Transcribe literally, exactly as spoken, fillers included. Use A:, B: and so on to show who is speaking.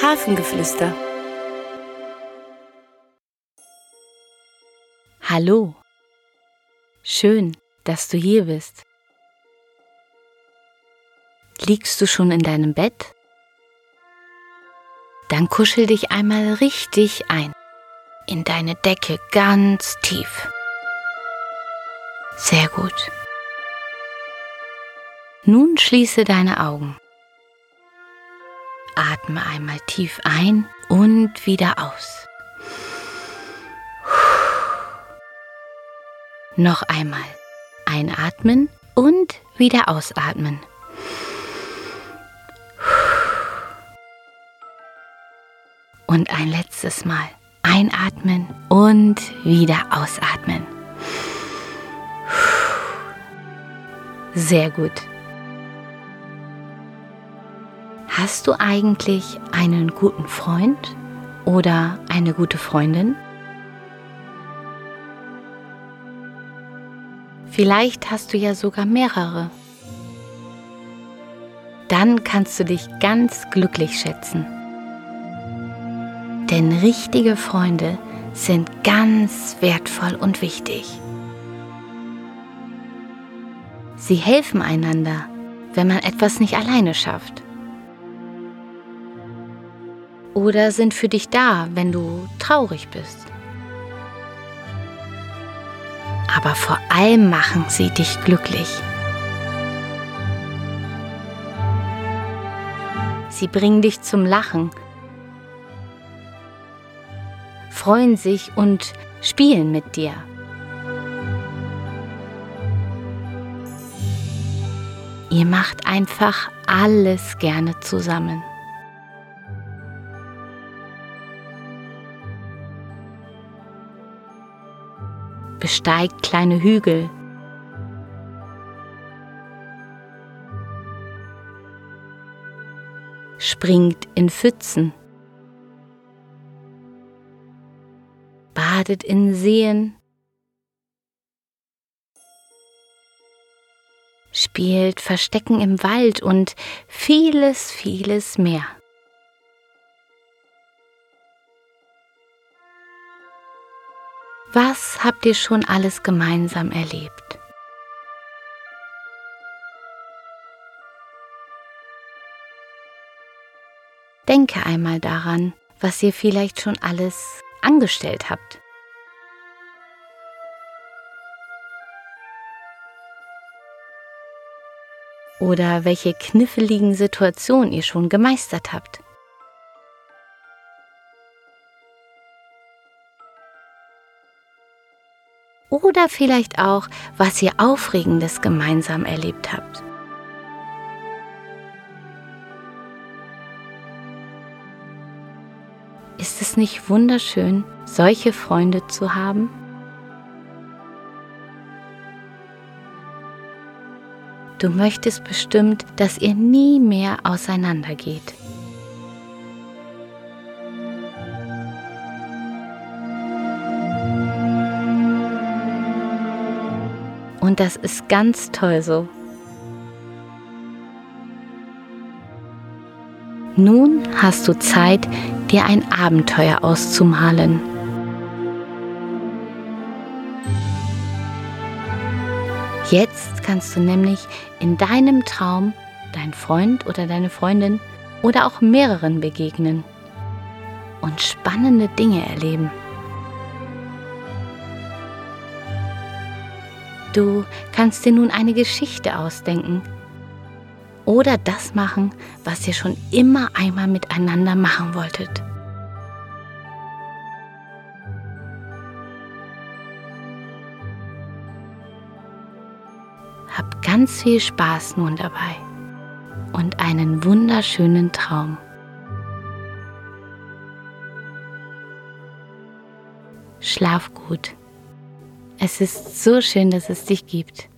A: Hafengeflüster. Hallo, schön, dass du hier bist. Liegst du schon in deinem Bett? Dann kuschel dich einmal richtig ein, in deine Decke ganz tief. Sehr gut. Nun schließe deine Augen. Atme einmal tief ein und wieder aus. Noch einmal einatmen und wieder ausatmen. Und ein letztes Mal einatmen und wieder ausatmen. Sehr gut. Hast du eigentlich einen guten Freund oder eine gute Freundin? Vielleicht hast du ja sogar mehrere. Dann kannst du dich ganz glücklich schätzen. Denn richtige Freunde sind ganz wertvoll und wichtig. Sie helfen einander, wenn man etwas nicht alleine schafft. Oder sind für dich da, wenn du traurig bist. Aber vor allem machen sie dich glücklich. Sie bringen dich zum Lachen, freuen sich und spielen mit dir. Ihr macht einfach alles gerne zusammen. Besteigt kleine Hügel. Springt in Pfützen. Badet in Seen. Spielt Verstecken im Wald und vieles, vieles mehr. Was habt ihr schon alles gemeinsam erlebt? Denke einmal daran, was ihr vielleicht schon alles angestellt habt. Oder welche kniffligen Situationen ihr schon gemeistert habt. Oder vielleicht auch, was ihr Aufregendes gemeinsam erlebt habt. Ist es nicht wunderschön, solche Freunde zu haben? Du möchtest bestimmt, dass ihr nie mehr auseinandergeht. Und das ist ganz toll so. Nun hast du Zeit, dir ein Abenteuer auszumalen. Jetzt kannst du nämlich in deinem Traum deinen Freund oder deine Freundin oder auch mehreren begegnen und spannende Dinge erleben. Du kannst dir nun eine Geschichte ausdenken oder das machen, was ihr schon immer einmal miteinander machen wolltet. Habt ganz viel Spaß nun dabei und einen wunderschönen Traum. Schlaf gut. Es ist so schön, dass es dich gibt.